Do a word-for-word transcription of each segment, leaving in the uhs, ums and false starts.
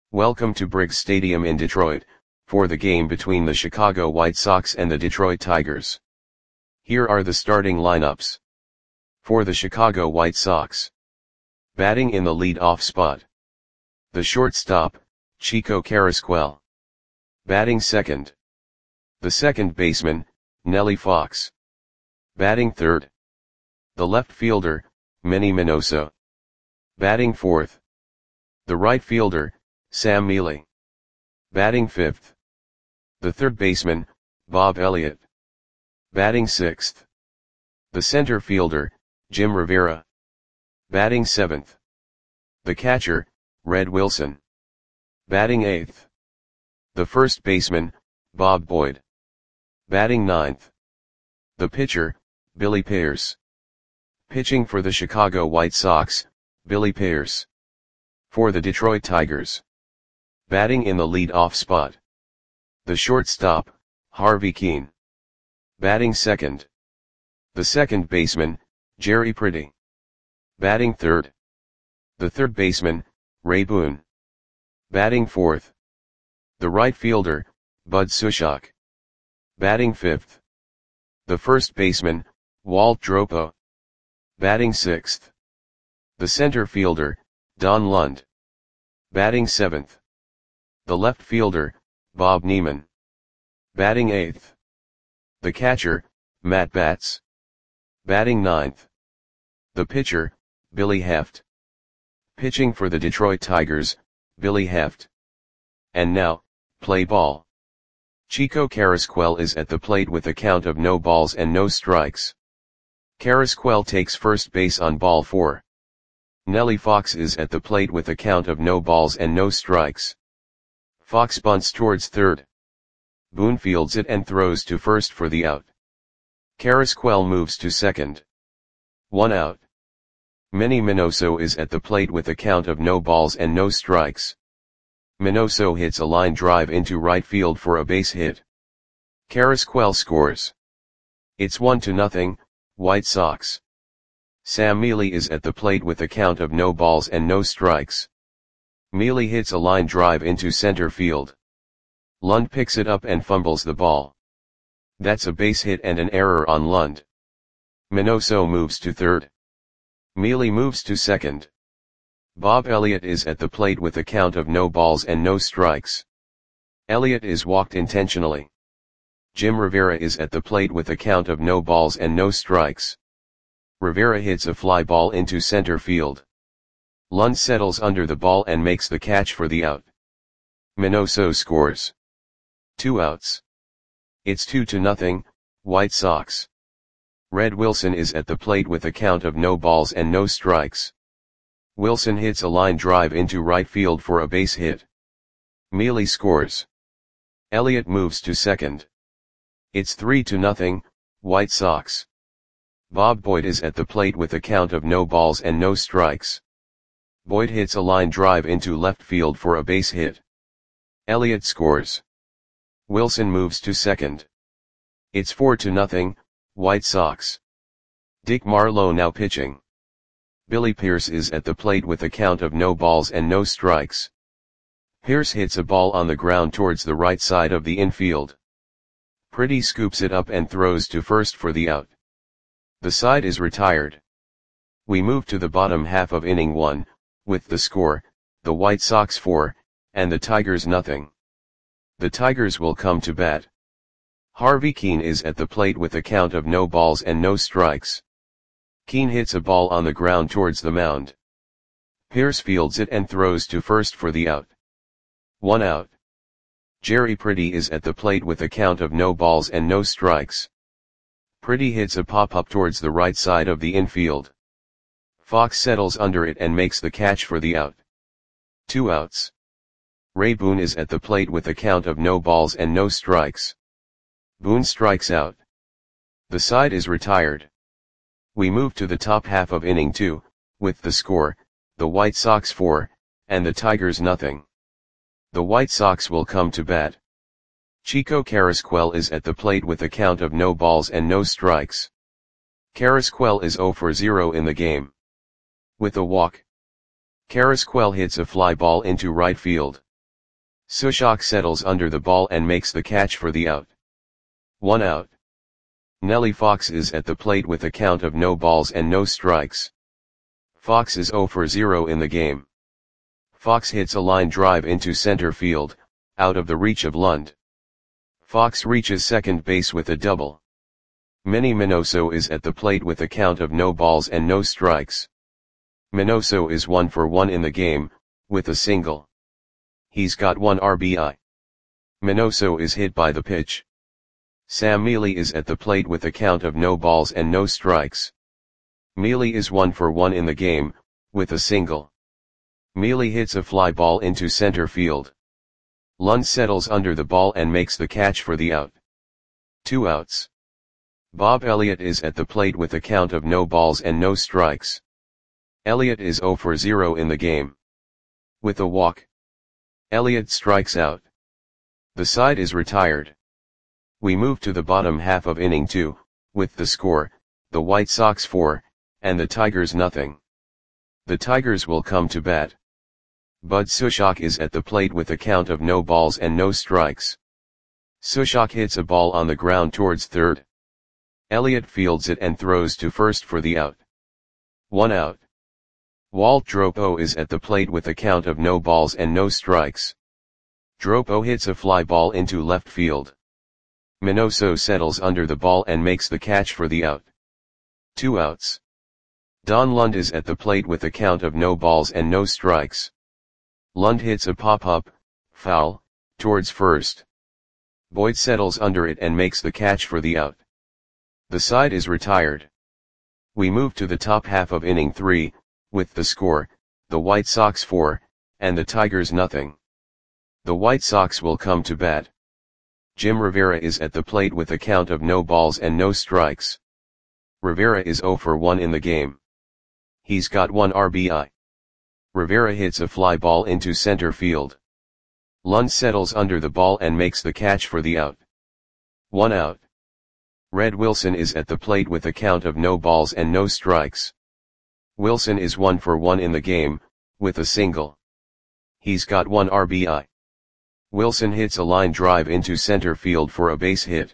Welcome to Briggs Stadium in Detroit, for the game between the Chicago White Sox and the Detroit Tigers. Here are the starting lineups. For the Chicago White Sox. Batting in the lead-off spot. The shortstop, Chico Carrasquel. Batting second. The second baseman, Nellie Fox. Batting third. The left fielder, Manny Minoso. Batting fourth. The right fielder, Sam Mele. Batting fifth. The third baseman, Bob Elliott. Batting sixth. The center fielder, Jim Rivera. Batting seventh. The catcher, Red Wilson. Batting eighth. The first baseman, Bob Boyd. Batting ninth. The pitcher, Billy Pierce. Pitching for the Chicago White Sox, Billy Pierce. For the Detroit Tigers. Batting in the lead-off spot. The shortstop, Harvey Kuenn. Batting second. The second baseman, Jerry Pretty. Batting third. The third baseman, Ray Boone. Batting fourth. The right fielder, Bud Sushok. Batting fifth. The first baseman, Walt Dropo. Batting sixth. The center fielder, Don Lund. Batting seventh. The left fielder, Bob Neiman. Batting eighth. The catcher, Matt Batts. Batting ninth. The pitcher, Billy Heft. Pitching for the Detroit Tigers, Billy Heft. And now, play ball. Chico Carrasquel is at the plate with a count of no balls and no strikes. Carrasquel takes first base on ball four. Nellie Fox is at the plate with a count of no balls and no strikes. Fox bunts towards third. Boone fields it and throws to first for the out. Carrasquel moves to second. One out. Manny Minoso is at the plate with a count of no balls and no strikes. Minoso hits a line drive into right field for a base hit. Carrasquel scores. It's one to nothing, White Sox. Sam Mele is at the plate with a count of no balls and no strikes. Mele hits a line drive into center field. Lund picks it up and fumbles the ball. That's a base hit and an error on Lund. Minoso moves to third. Mele moves to second. Bob Elliott is at the plate with a count of no balls and no strikes. Elliott is walked intentionally. Jim Rivera is at the plate with a count of no balls and no strikes. Rivera hits a fly ball into center field. Lund settles under the ball and makes the catch for the out. Minoso scores. Two outs. It's two to nothing, White Sox. Red Wilson is at the plate with a count of no balls and no strikes. Wilson hits a line drive into right field for a base hit. Mele scores. Elliott moves to second. It's three to nothing, White Sox. Bob Boyd is at the plate with a count of no balls and no strikes. Boyd hits a line drive into left field for a base hit. Elliott scores. Wilson moves to second. It's four to nothing, White Sox. Dick Marlowe now pitching. Billy Pierce is at the plate with a count of no balls and no strikes. Pierce hits a ball on the ground towards the right side of the infield. Pretty scoops it up and throws to first for the out. The side is retired. We move to the bottom half of inning one, with the score, the White Sox four, and the Tigers nothing. The Tigers will come to bat. Harvey Kuenn is at the plate with a count of no balls and no strikes. Kuenn hits a ball on the ground towards the mound. Pierce fields it and throws to first for the out. One out. Jerry Pretty is at the plate with a count of no balls and no strikes. Pretty hits a pop-up towards the right side of the infield. Fox settles under it and makes the catch for the out. Two outs. Ray Boone is at the plate with a count of no balls and no strikes. Boone strikes out. The side is retired. We move to the top half of inning two, with the score, the White Sox four, and the Tigers nothing. The White Sox will come to bat. Chico Carrasquel is at the plate with a count of no balls and no strikes. Carrasquel is zero for zero in the game. With a walk, Carrasquel hits a fly ball into right field. Sushok settles under the ball and makes the catch for the out. One out. Nelly Fox is at the plate with a count of no balls and no strikes. Fox is zero for zero in the game. Fox hits a line drive into center field, out of the reach of Lund. Fox reaches second base with a double. Manny Minoso is at the plate with a count of no balls and no strikes. Minoso is one for one in the game, with a single. He's got one R B I. Minoso is hit by the pitch. Sam Mealy is at the plate with a count of no balls and no strikes. Mealy is one for one in the game, with a single. Mealy hits a fly ball into center field. Lund settles under the ball and makes the catch for the out. Two outs. Bob Elliott is at the plate with a count of no balls and no strikes. Elliott is zero for zero in the game. With a walk, Elliott strikes out. The side is retired. We move to the bottom half of inning two, with the score, the White Sox four, and the Tigers nothing. The Tigers will come to bat. Bud Sushok is at the plate with a count of no balls and no strikes. Sushok hits a ball on the ground towards third. Elliott fields it and throws to first for the out. One out. Walt Dropo is at the plate with a count of no balls and no strikes. Dropo hits a fly ball into left field. Minoso settles under the ball and makes the catch for the out. Two outs. Don Lund is at the plate with a count of no balls and no strikes. Lund hits a pop-up, foul, towards first. Boyd settles under it and makes the catch for the out. The side is retired. We move to the top half of inning three, with the score, the White Sox four, and the Tigers nothing. The White Sox will come to bat. Jim Rivera is at the plate with a count of no balls and no strikes. Rivera is zero for one in the game. He's got one R B I. Rivera hits a fly ball into center field. Lund settles under the ball and makes the catch for the out. One out. Red Wilson is at the plate with a count of no balls and no strikes. Wilson is one for one in the game, with a single. He's got one R B I. Wilson hits a line drive into center field for a base hit.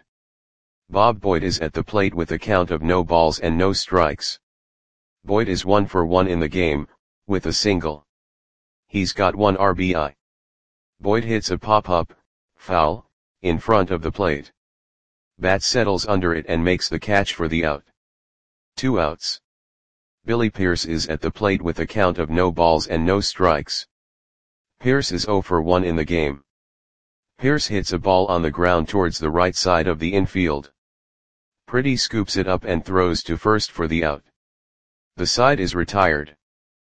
Bob Boyd is at the plate with a count of no balls and no strikes. Boyd is one for one in the game, with a single. He's got one R B I. Boyd hits a pop-up, foul, in front of the plate. Bat settles under it and makes the catch for the out. Two outs. Billy Pierce is at the plate with a count of no balls and no strikes. Pierce is zero for one in the game. Pierce hits a ball on the ground towards the right side of the infield. Pretty scoops it up and throws to first for the out. The side is retired.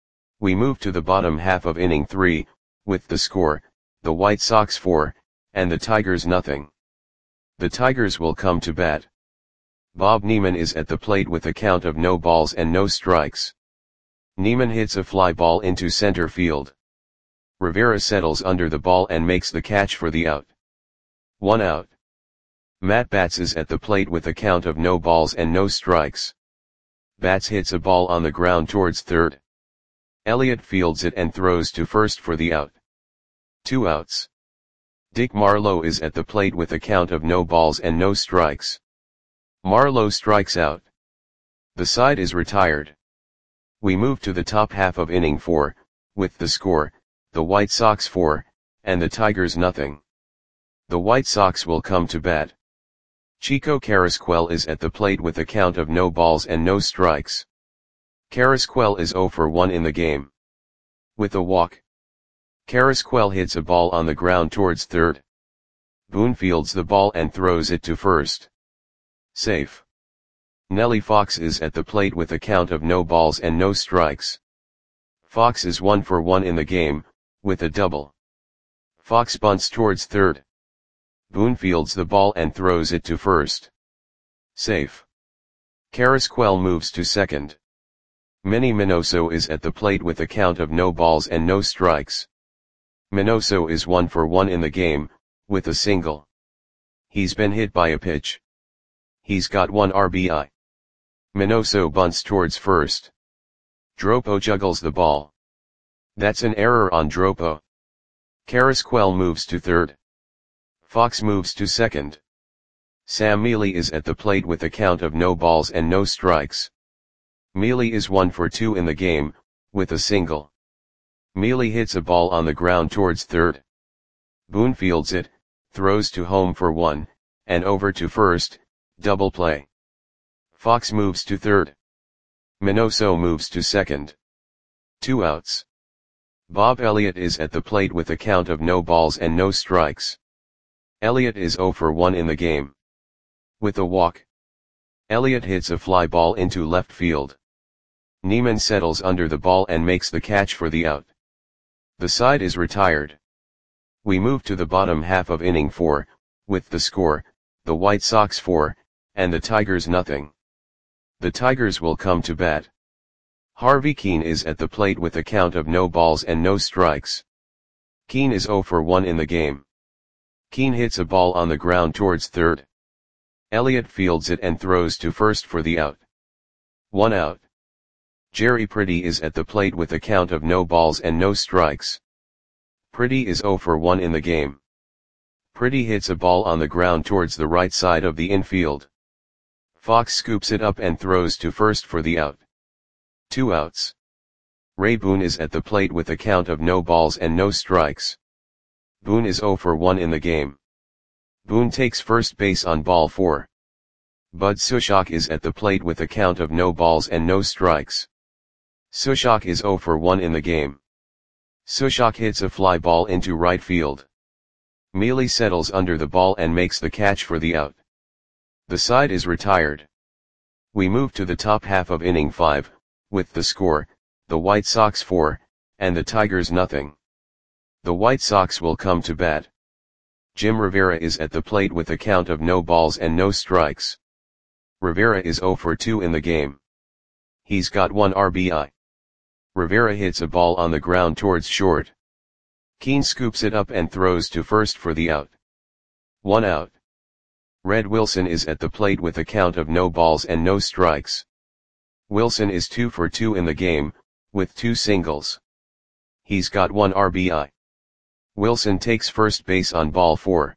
We move to the bottom half of inning three, with the score, the White Sox four, and the Tigers nothing. The Tigers will come to bat. Bob Neiman is at the plate with a count of no balls and no strikes. Neiman hits a fly ball into center field. Rivera settles under the ball and makes the catch for the out. One out. Matt Batts is at the plate with a count of no balls and no strikes. Batts hits a ball on the ground towards third. Elliott fields it and throws to first for the out. Two outs. Dick Marlowe is at the plate with a count of no balls and no strikes. Marlowe strikes out. The side is retired. We move to the top half of inning four, with the score, the White Sox four, and the Tigers nothing. The White Sox will come to bat. Chico Carrasquel is at the plate with a count of no balls and no strikes. Carrasquel is zero for one in the game. With a walk, Carrasquel hits a ball on the ground towards third. Boone fields the ball and throws it to first. Safe. Nelly Fox is at the plate with a count of no balls and no strikes. Fox is one for one in the game, with a double. Fox bunts towards third. Boone fields the ball and throws it to first. Safe. Carrasquel moves to second. Manny Minoso is at the plate with a count of no balls and no strikes. Minoso is one for one in the game, with a single. He's been hit by a pitch. He's got one R B I. Minoso bunts towards first. Dropo juggles the ball. That's an error on Dropo. Carrasquel moves to third. Fox moves to second. Sam Mealy is at the plate with a count of no balls and no strikes. Mealy is one for two in the game, with a single. Mealy hits a ball on the ground towards third. Boone fields it, throws to home for one, and over to first, double play. Fox moves to third. Minoso moves to second. Two outs. Bob Elliott is at the plate with a count of no balls and no strikes. Elliott is zero for one in the game. With a walk, Elliott hits a fly ball into left field. Neiman settles under the ball and makes the catch for the out. The side is retired. We move to the bottom half of inning four, with the score, the White Sox four, and the Tigers nothing. The Tigers will come to bat. Harvey Keene is at the plate with a count of no balls and no strikes. Keene is zero for one in the game. Keene hits a ball on the ground towards third. Elliott fields it and throws to first for the out. One out. Jerry Pretty is at the plate with a count of no balls and no strikes. Pretty is zero for one in the game. Pretty hits a ball on the ground towards the right side of the infield. Fox scoops it up and throws to first for the out. Two outs. Ray Boone is at the plate with a count of no balls and no strikes. Boone is zero for one in the game. Boone takes first base on ball four. Bud Sushok is at the plate with a count of no balls and no strikes. Sushok is zero for one in the game. Sushok hits a fly ball into right field. Mealy settles under the ball and makes the catch for the out. The side is retired. We move to the top half of inning five, with the score, the White Sox four, and the Tigers nothing. The White Sox will come to bat. Jim Rivera is at the plate with a count of no balls and no strikes. Rivera is zero for two in the game. He's got one R B I. Rivera hits a ball on the ground towards short. Keene scoops it up and throws to first for the out. One out. Red Wilson is at the plate with a count of no balls and no strikes. Wilson is two for two in the game, with two singles. He's got one R B I. Wilson takes first base on ball four.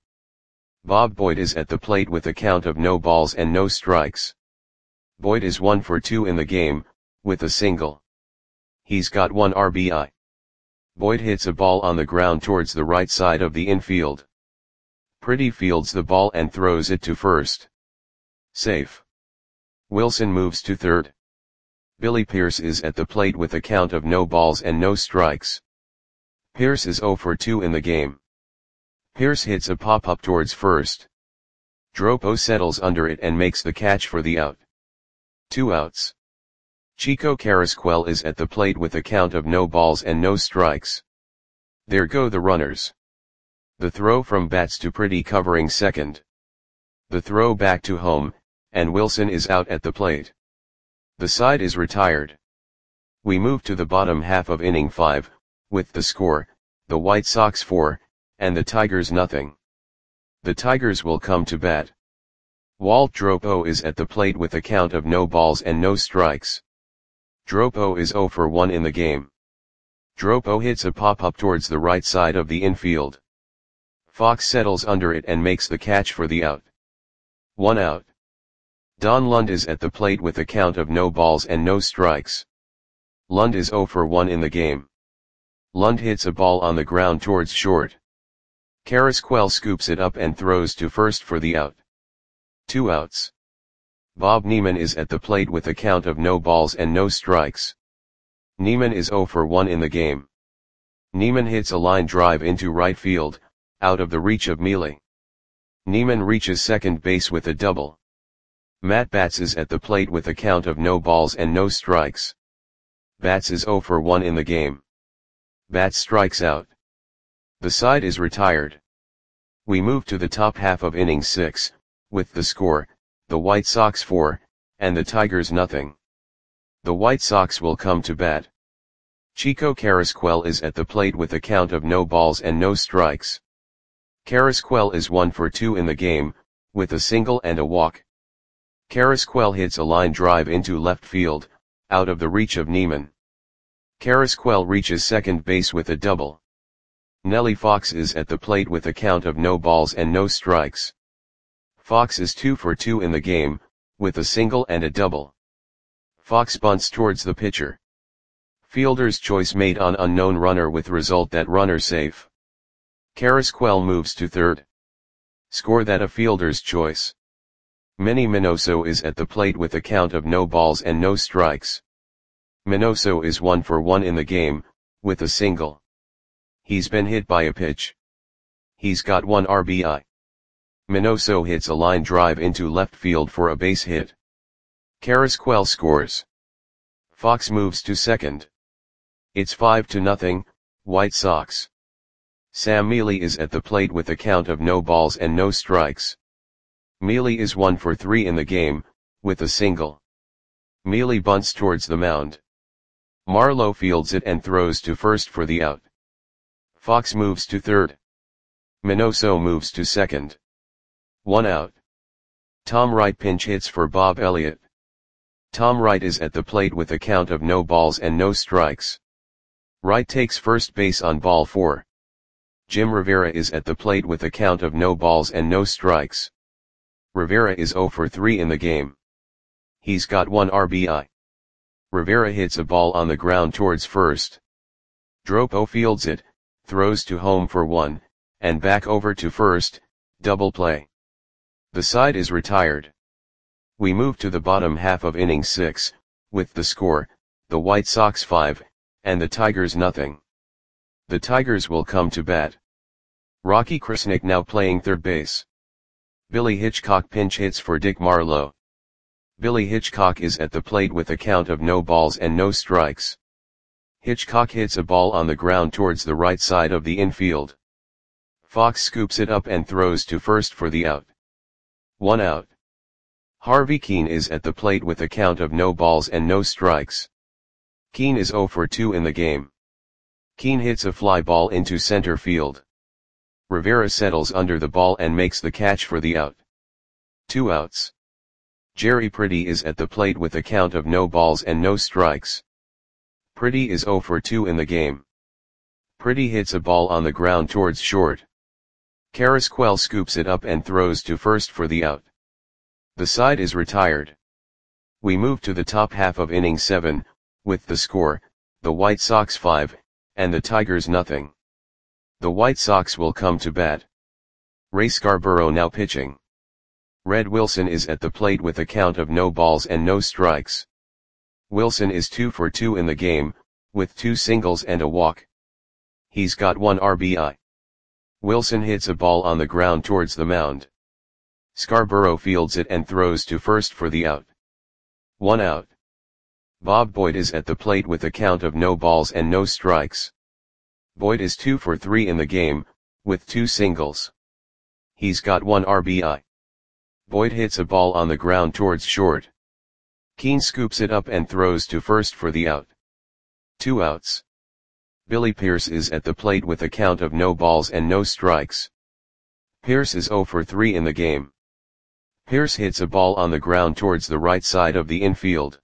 Bob Boyd is at the plate with a count of no balls and no strikes. Boyd is one for two in the game, with a single. He's got one R B I. Boyd hits a ball on the ground towards the right side of the infield. Pretty fields the ball and throws it to first. Safe. Wilson moves to third. Billy Pierce is at the plate with a count of no balls and no strikes. Pierce is zero for two in the game. Pierce hits a pop-up towards first. Dropo settles under it and makes the catch for the out. Two outs. Chico Carrasquel is at the plate with a count of no balls and no strikes. There go the runners. The throw from Bats to Pretty covering second. The throw back to home, and Wilson is out at the plate. The side is retired. We move to the bottom half of inning five, with the score, the White Sox four, and the Tigers nothing. The Tigers will come to bat. Walt Dropo is at the plate with a count of no balls and no strikes. Dropo is zero for one in the game. Dropo hits a pop-up towards the right side of the infield. Fox settles under it and makes the catch for the out. One out. Don Lund is at the plate with a count of no balls and no strikes. Lund is zero for one in the game. Lund hits a ball on the ground towards short. Carrasquel scoops it up and throws to first for the out. Two outs. Bob Neiman is at the plate with a count of no balls and no strikes. Neiman is zero for one in the game. Neiman hits a line drive into right field, out of the reach of Mealy. Neiman reaches second base with a double. Matt Batts is at the plate with a count of no balls and no strikes. Batts is zero for one in the game. Batts strikes out. The side is retired. We move to the top half of inning six, with the score, the White Sox four, and the Tigers nothing. The White Sox will come to bat. Chico Carrasquel is at the plate with a count of no balls and no strikes. Carrasquel is one for two in the game, with a single and a walk. Carrasquel hits a line drive into left field, out of the reach of Neiman. Carrasquel reaches second base with a double. Nellie Fox is at the plate with a count of no balls and no strikes. Fox is two for two in the game, with a single and a double. Fox bunts towards the pitcher. Fielder's choice made on unknown runner with result that runner safe. Carrasquel moves to third. Score that a fielder's choice. Manny Minoso is at the plate with a count of no balls and no strikes. Minoso is one for one in the game, with a single. He's been hit by a pitch. He's got one R B I. Minoso hits a line drive into left field for a base hit. Carrasquel scores. Fox moves to second. It's five to nothing, White Sox. Sam Mealy is at the plate with a count of no balls and no strikes. Mealy is one for three in the game, with a single. Mealy bunts towards the mound. Marlowe fields it and throws to first for the out. Fox moves to third. Minoso moves to second. One out. Tom Wright pinch hits for Bob Elliott. Tom Wright is at the plate with a count of no balls and no strikes. Wright takes first base on ball four. Jim Rivera is at the plate with a count of no balls and no strikes. Rivera is zero for three in the game. He's got one R B I. Rivera hits a ball on the ground towards first. Dropo fields it, throws to home for one, and back over to first, double play. The side is retired. We move to the bottom half of inning six, with the score, the White Sox five, and the Tigers nothing. The Tigers will come to bat. Rocky Krasnick now playing third base. Billy Hitchcock pinch hits for Dick Marlowe. Billy Hitchcock is at the plate with a count of no balls and no strikes. Hitchcock hits a ball on the ground towards the right side of the infield. Fox scoops it up and throws to first for the out. One out. Harvey Keene is at the plate with a count of no balls and no strikes. Keene is zero for two in the game. Keene hits a fly ball into center field. Rivera settles under the ball and makes the catch for the out. Two outs. Jerry Pretty is at the plate with a count of no balls and no strikes. Pretty is zero for two in the game. Pretty hits a ball on the ground towards short. Carrasquel scoops it up and throws to first for the out. The side is retired. We move to the top half of inning seven, with the score, the White Sox five, and the Tigers nothing. The White Sox will come to bat. Ray Scarborough now pitching. Red Wilson is at the plate with a count of no balls and no strikes. Wilson is two for two in the game, with two singles and a walk. He's got one R B I. Wilson hits a ball on the ground towards the mound. Scarborough fields it and throws to first for the out. One out. Bob Boyd is at the plate with a count of no balls and no strikes. Boyd is two for three in the game, with two singles. He's got one R B I. Boyd hits a ball on the ground towards short. Keene scoops it up and throws to first for the out. Two outs. Billy Pierce is at the plate with a count of no balls and no strikes. Pierce is zero for three in the game. Pierce hits a ball on the ground towards the right side of the infield.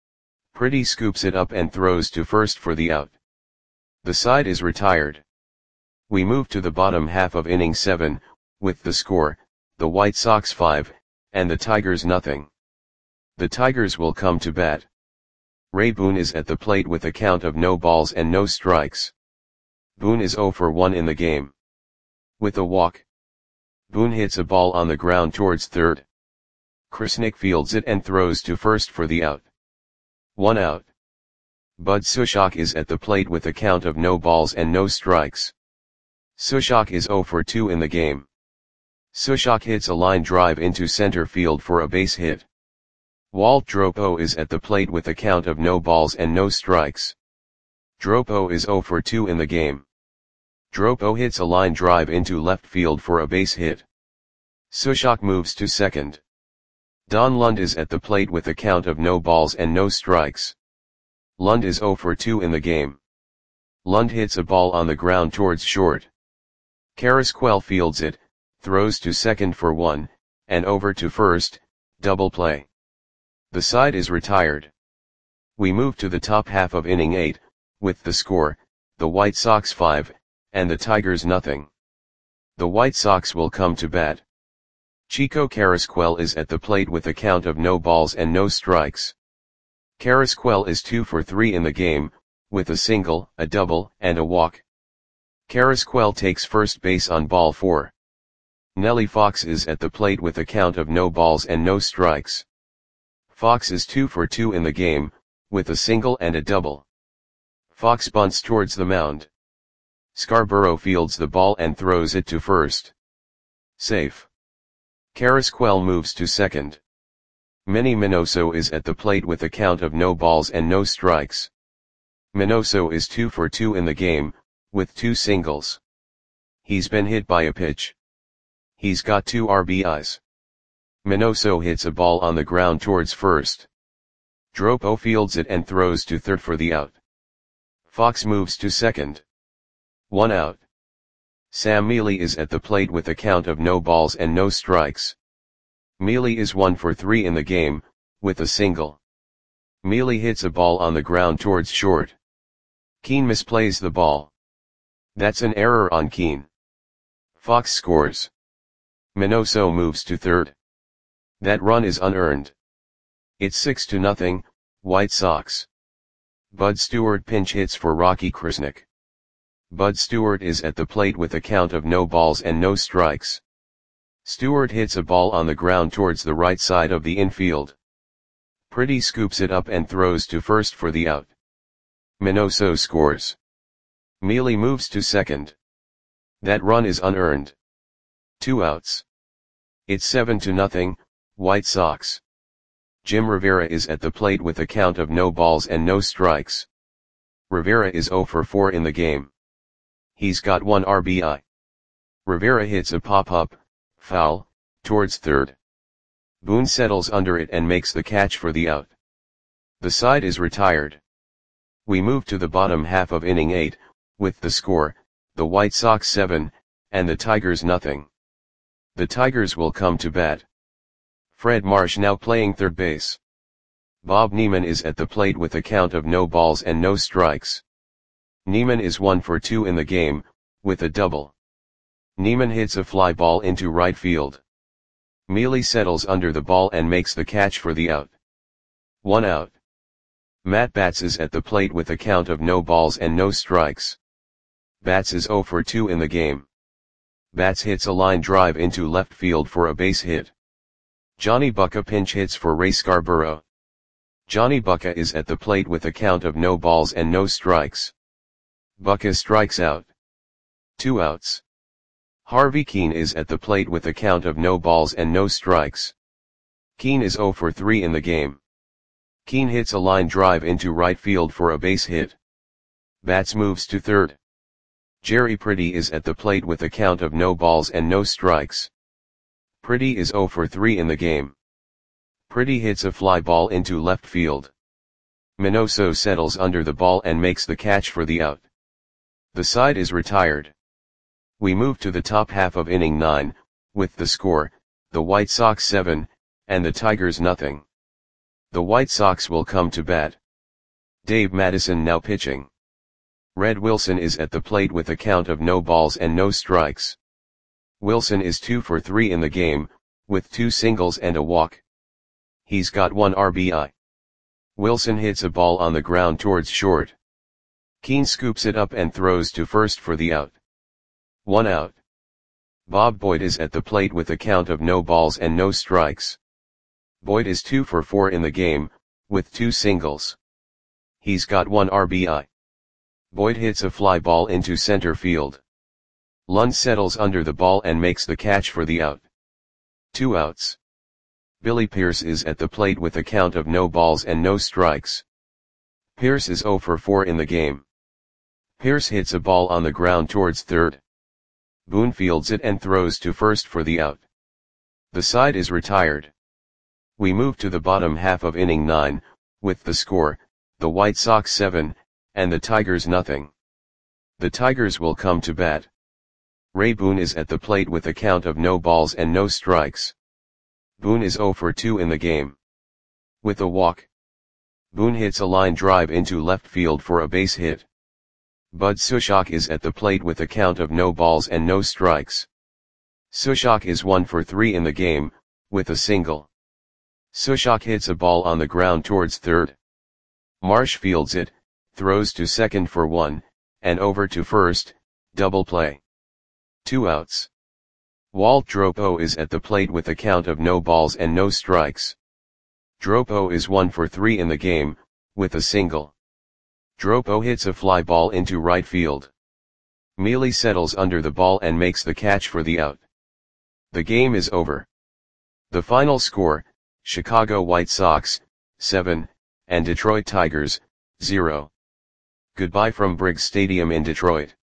Pretty scoops it up and throws to first for the out. The side is retired. We move to the bottom half of inning seven, with the score, the White Sox five, and the Tigers nothing. The Tigers will come to bat. Ray Boone is at the plate with a count of no balls and no strikes. Boone is zero for one in the game. With a walk. Boone hits a ball on the ground towards third. Krasnick fields it and throws to first for the out. One out. Bud Sushok is at the plate with a count of no balls and no strikes. Sushok is zero for two in the game. Sushok hits a line drive into center field for a base hit. Walt Dropo is at the plate with a count of no balls and no strikes. Dropo is zero for two in the game. Dropo hits a line drive into left field for a base hit. Sushok moves to second. Don Lund is at the plate with a count of no balls and no strikes. Lund is zero for two in the game. Lund hits a ball on the ground towards short. Carrasquel fields it, throws to second for one, and over to first, double play. The side is retired. We move to the top half of inning eight, with the score, the White Sox five, and the Tigers nothing. The White Sox will come to bat. Chico Carrasquel is at the plate with a count of no balls and no strikes. Carrasquel is two for three in the game, with a single, a double, and a walk. Carrasquel takes first base on ball four. Nelly Fox is at the plate with a count of no balls and no strikes. Fox is two for two in the game, with a single and a double. Fox bunts towards the mound. Scarborough fields the ball and throws it to first. Safe. Carrasquel moves to second. Manny Minoso is at the plate with a count of no balls and no strikes. Minoso is two for two in the game, with two singles. He's been hit by a pitch. He's got two R B Is. Minoso hits a ball on the ground towards first. Dropo fields it and throws to third for the out. Fox moves to second. One out. Sam Mealy is at the plate with a count of no balls and no strikes. Mealy is one for three in the game, with a single. Mealy hits a ball on the ground towards short. Keane misplays the ball. That's an error on Keane. Fox scores. Minoso moves to third. That run is unearned. It's six to nothing, White Sox. Bud Stewart pinch hits for Rocky Krasnick. Bud Stewart is at the plate with a count of no balls and no strikes. Stewart hits a ball on the ground towards the right side of the infield. Pretty scoops it up and throws to first for the out. Minoso scores. Mealy moves to second. That run is unearned. Two outs. It's seven to nothing, White Sox. Jim Rivera is at the plate with a count of no balls and no strikes. Rivera is zero for four in the game. He's got one R B I. Rivera hits a pop-up, foul, towards third. Boone settles under it and makes the catch for the out. The side is retired. We move to the bottom half of inning eight, with the score, the White Sox seven, and the Tigers nothing. The Tigers will come to bat. Fred Marsh now playing third base. Bob Neiman is at the plate with a count of no balls and no strikes. Neiman is one for two in the game, with a double. Neiman hits a fly ball into right field. Mealy settles under the ball and makes the catch for the out. One out. Matt Batts is at the plate with a count of no balls and no strikes. Batts is zero for two in the game. Batts hits a line drive into left field for a base hit. Johnny Bucca pinch hits for Ray Scarborough. Johnny Bucca is at the plate with a count of no balls and no strikes. Bucca strikes out. Two outs. Harvey Keane is at the plate with a count of no balls and no strikes. Keane is zero for three in the game. Keane hits a line drive into right field for a base hit. Batts moves to third. Jerry Pretty is at the plate with a count of no balls and no strikes. Pretty is zero for three in the game. Pretty hits a fly ball into left field. Minoso settles under the ball and makes the catch for the out. The side is retired. We move to the top half of inning nine, with the score, the White Sox seven, and the Tigers nothing. The White Sox will come to bat. Dave Madison now pitching. Red Wilson is at the plate with a count of no balls and no strikes. Wilson is two for three in the game, with two singles and a walk. He's got one R B I. Wilson hits a ball on the ground towards short. Keane scoops it up and throws to first for the out. One out. Bob Boyd is at the plate with a count of no balls and no strikes. Boyd is two for four in the game, with two singles. He's got one R B I. Boyd hits a fly ball into center field. Lund settles under the ball and makes the catch for the out. Two outs. Billy Pierce is at the plate with a count of no balls and no strikes. Pierce is zero for four in the game. Pierce hits a ball on the ground towards third. Boone fields it and throws to first for the out. The side is retired. We move to the bottom half of inning nine, with the score, the White Sox seven, and the Tigers nothing. The Tigers will come to bat. Ray Boone is at the plate with a count of no balls and no strikes. Boone is zero for two in the game. With a walk. Boone hits a line drive into left field for a base hit. Bud Sushok is at the plate with a count of no balls and no strikes. Sushok is one for three in the game, with a single. Sushok hits a ball on the ground towards third. Marsh fields it, throws to second for one, and over to first, double play. Two outs. Walt Dropo is at the plate with a count of no balls and no strikes. Dropo is one for three in the game, with a single. Dropo hits a fly ball into right field. Mealy settles under the ball and makes the catch for the out. The game is over. The final score, Chicago White Sox, seven, and Detroit Tigers, zero. Goodbye from Briggs Stadium in Detroit.